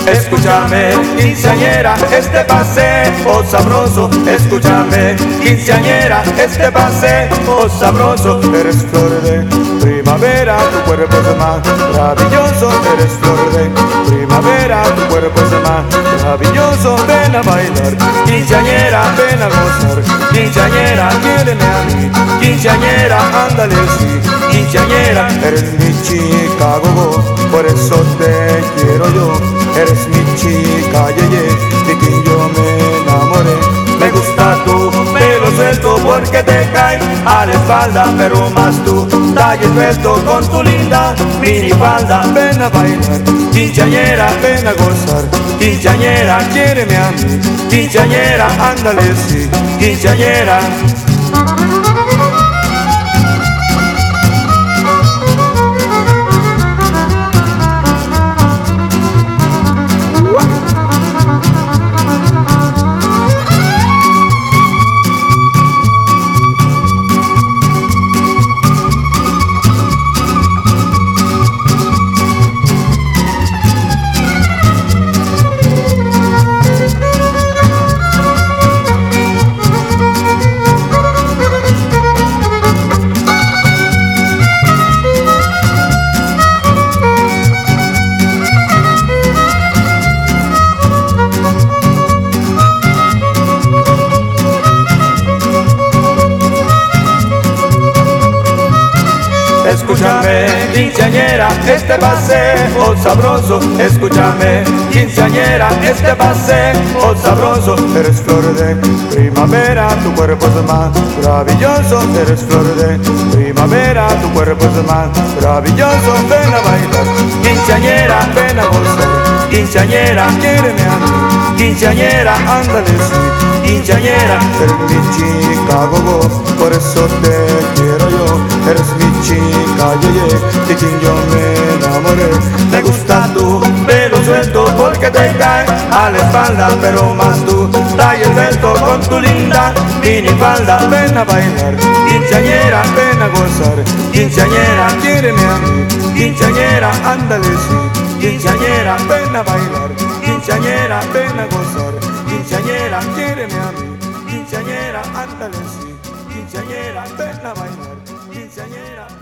escúchame, quinceañera, este paseo sabroso, escúchame, quinceañera, este paseo sabroso. Eres flor de primavera, tu cuerpo es más maravilloso. Eres flor de primavera, tu cuerpo es más maravilloso. Ven a bailar, quinceañera, ven a gozar, quinceañera, quiéreme a mí, quinceañera, ándale sí, quinceañera, eres mi chica gogo, por eso te quiero yo. Eres mi chica yeye, de quien yo me enamoré. Me gusta tu pelo suelto porque te cae a la espalda, pero más tu talle suelto con tu linda minifalda. Ven a bailar, quinceañera, ven a gozar, quinceañera, quiéreme a mí, quinceañera, ándale sí, quinceañera. Escúchame, quinceañera, este paseo sabroso. Escúchame, quinceañera, este paseo sabroso. Eres flor de primavera, tu cuerpo es más maravilloso. Eres flor de primavera, tu cuerpo es más maravilloso. Ven a bailar, quinceañera, ven a gozar, quinceañera, quiéreme a mí, quinceañera, ándale sí, quinceañera, eres mi chica gogo, por eso te quiero yo. Eres mi chica yeye, de quien yo me enamoré. Me gusta tu pelo suelto porque te cae a la espalda, pero más tu talle suelto con tu linda minifalda. Ven a bailar, quinceañera, ven a gozar, quinceañera, quiéreme a mí, quinceañera, ándale sí, quinceañera, ven a bailar, quinceañera, ven a gozar, quinceañera, quiéreme a mí, quinceañera, ándale sí, quinceañera, ven a bailar, quinceañera.